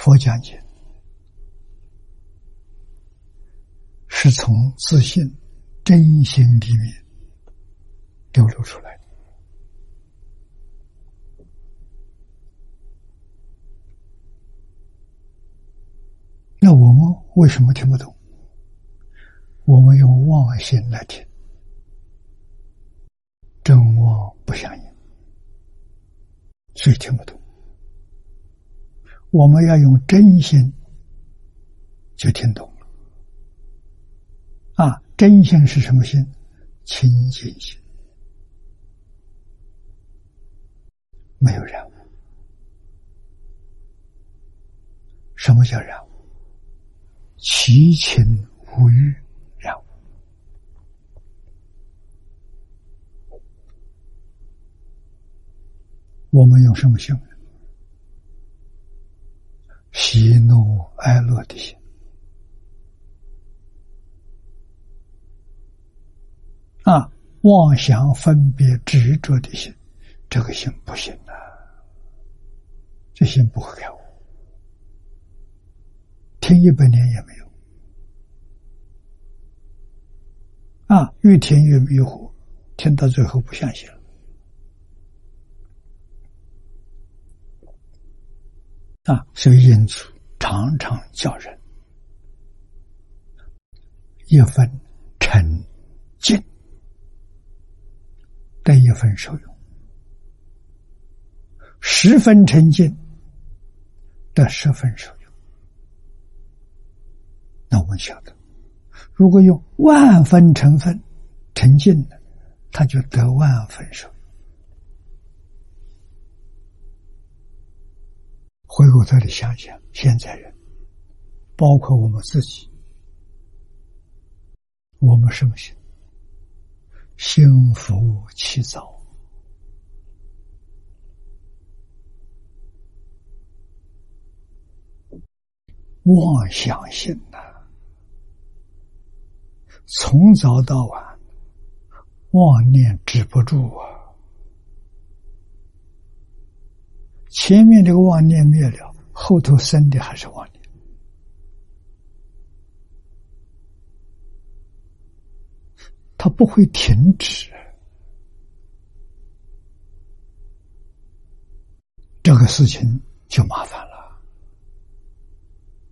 佛讲解是从自信真心里面流露出来的。那我们为什么听不懂？我们用妄心来听，真妄不相应，所以听不懂。我们要用真心，就听懂了。真心是什么心？清净心，没有染污。什么叫染污？其情无欲染污。我们用什么心？喜怒哀乐的心。妄想分别执着的心，这个心不行啊，这心不会开悟，听100年也没有。越听越迷糊，听到最后不相信了。所以因此常常叫人一分沉静得一分受用，10分沉静得10分受用。那我们晓得，如果用10000分沉静呢，他就得10000分受用。回过头来想想，现在人，包括我们自己，我们什么心？心浮气躁。妄想心从早到晚，妄念止不住前面这个妄念灭了，后头生的还是妄念。它不会停止，这个事情就麻烦了。